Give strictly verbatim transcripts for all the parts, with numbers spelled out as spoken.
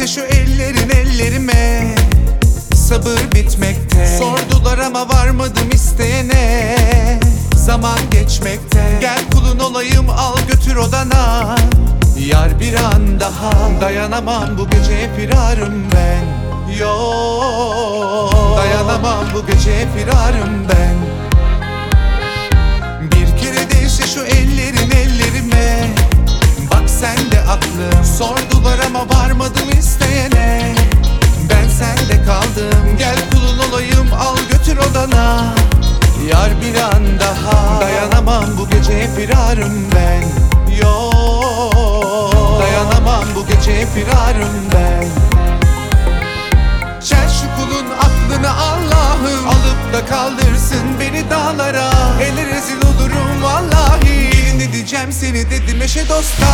değse şu ellerin ellerime, sabır bitmekte. Sordular ama varmadım isteyene, zaman geçmekte. Gel kulun olayım, al götür odana, yar bir an daha. Dayanamam bu gece, firarım ben. Yo, dayanamam bu gece, firarım ben. Bir kere değse şu ellerin ellerime, bak sen de aklım. Sordular ama varmadım isteyene, ben sende kaldım. Gel kulun olayım, al götür odana, yar bir an daha. Dayanamam bu gece, firarım ben. Yo, dayanamam bu gece, firarım ben. Çel şu kulun aklını Allah'ım, alıp da kaldırsın beni dağlara. Ele rezil olurum vallahi, ne diyeceğim seni dedim eşe dosta.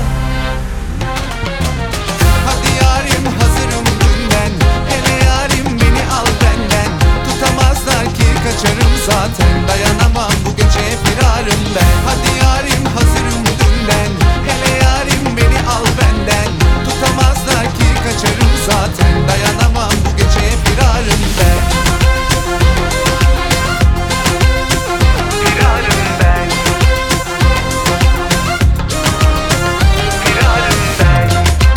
Hadi yarim hazırım dünden, hele yarim beni al benden. Tutamazlar ki kaçarım zaten, dayanamam bu gece, firarım ben. Hadi yarim hazırım dünden, hele yarim beni al benden. Tutamazlar ki kaçarım zaten, dayanamam bu gece, firarım ben. Firarım ben. Firarım ben.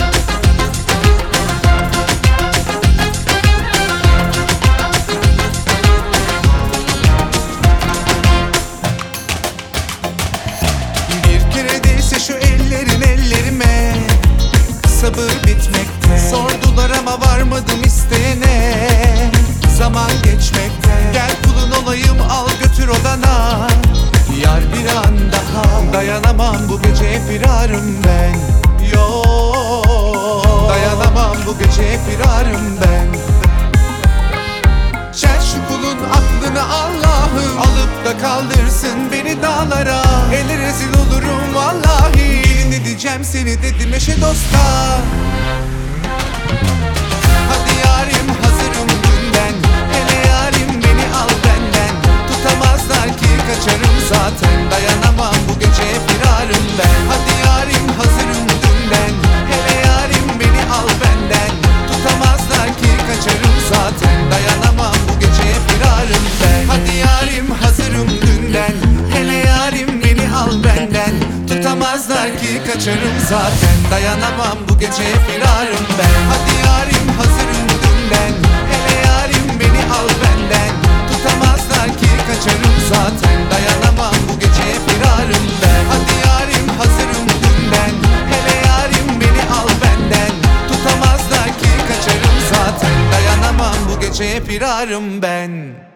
Bir kere değse şu ellerin ellerime, sabır bitmekte. Sordular ama varmadım isteyene, zaman geçmekte. Gel kulun olayım, al götür odana, yar bir an daha. Dayanamam bu gece, firarım ben. Yo, dayanamam bu gece, firarım ben. Çel şu kulun aklını Allah'ım, alıp da kaldırsın beni dağlara. Ele rezil olurum vallahi, ne diyeceğim seni dedim eşe dosta. Hadi yarim hazırım dünden, hele yarim beni al benden. Tutamazlar ki kaçarım zaten, dayanamam bu gece, firarım ben. Hadi yarim hazırım dünden, hele yarim beni al benden. Tutamazlar ki kaçarım zaten, dayanamam bu gece, firarım ben. Hadi yarim hazırım dünden, hele yarim beni al benden. Tutamazlar ki kaçarım zaten, dayanamam bu gece, firarım ben. Hadi yarim hazırım dünden, hele yarim beni al benden. Tutamazlar ki kaçarım zaten, dayanamam bu gece, firarım ben. Hadi yarim hazırım dünden, hele yarim beni al benden. Tutamazlar ki kaçarım zaten, dayanamam bu gece, firarım ben.